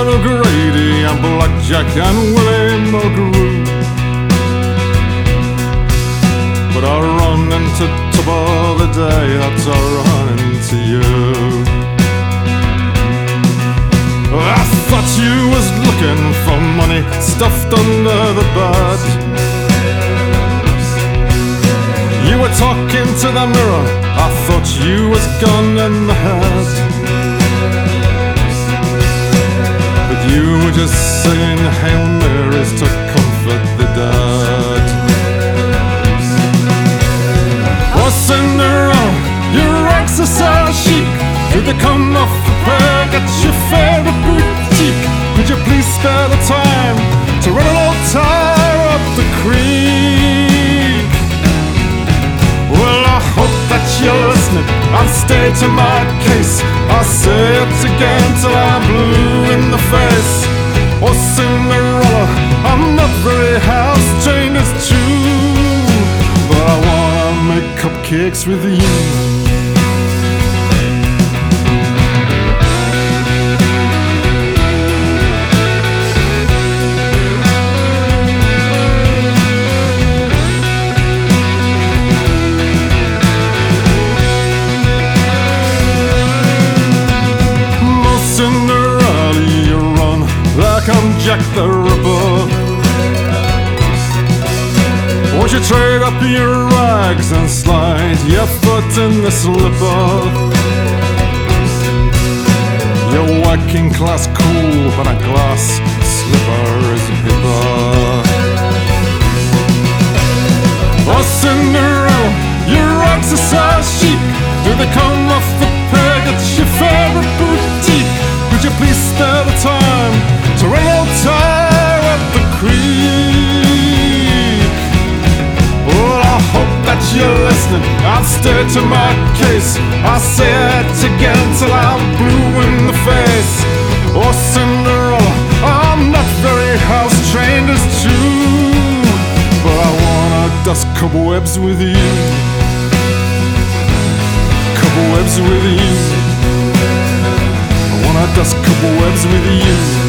Bill O'Grady and Blackjack and Willie Mulgrew. But I run into trouble the day that I run into you. I thought you was looking for money stuffed under the bed. You were talking to the mirror, I thought you was gone in the head. But you were just saying Hail Marys to comfort the dead. Oh Cinderella, your exercise chic, did they come off the peg at your favorite boutique? Could you please spare the time to run an old tire up the creek? Well, I hope that you're listening and stay to my case. I'll say it again till I'm blue in the face. Oh Cinderella, I'm not very house trained, it's true, but I wanna make cupcakes with you. I'm Jack the Ripper. Won't you trade up your rags and slide your foot in the slipper? You're working class cool, but a glass slipper is hipper. Oh Cinderella, your exercise chic, do they come off the peg at your favorite boutique? Would you please spare the time to run an old tire up the creek? Well, I hope that you're listening, I'll stay to my case. I'll say it again till I'm blue in the face. Oh Cinderella, I'm not very house trained, it's true, but I wanna dust cobwebs with you. Cobwebs with you. I wanna dust cobwebs with you.